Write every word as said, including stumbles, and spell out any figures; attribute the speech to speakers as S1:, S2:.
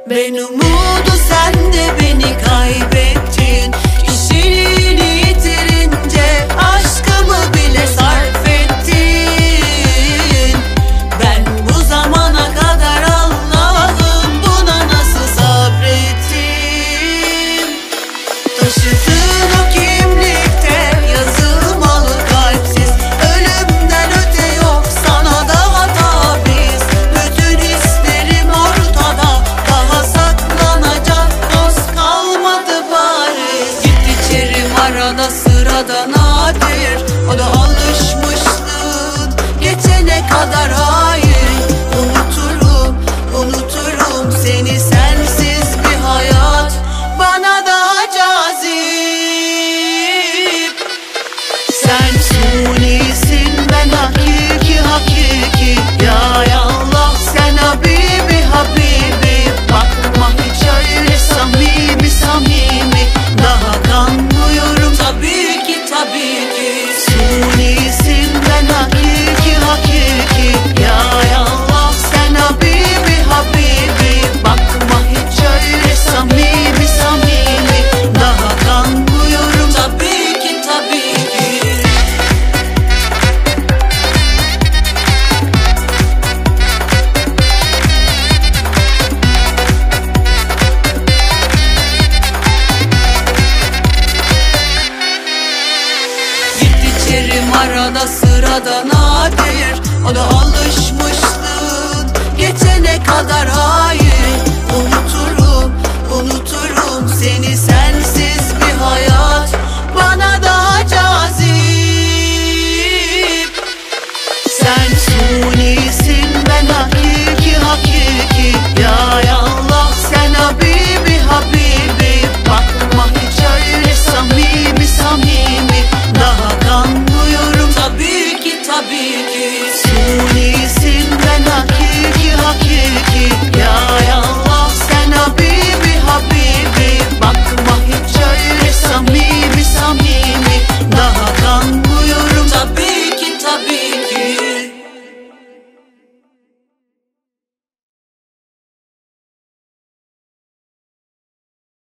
S1: Ben umudu, sen de beni kaybettin. Kişiliğini yitirince aşkımı bile sarf ettin. Ben bu zamana kadar Allah'ım buna nasıl sabrettim? Taşıdığın o kimlikte yazılmalı kalpsiz. Ölümden öte yok sana daha tabiz. Bütün hislerim ortada, daha saklanacak dost kalmadı bariz. Git içerim arada sırada nadir, o da alışmışlığın geçene kadar. Hayır, unuturum, unuturum seni, sensiz bir hayat bana daha cazip. Sen sunisin, ben hakiki hakiki. Ya Allah, sen Habibi Habibi. Bakma hiç öyle samimi samimi, daha kanmıyorum tabii ki tabii ki. Sunisin, ben hakiki hakiki. Ya Allah, sen Habibi Habibi. Bakma hiç öyle samimi samimi, daha kanmıyorum tabii ki tabii ki. Git içerim arada sırada nadir, o da alışmışlığın geçene kadar. Hayır, unuturum, unuturum seni,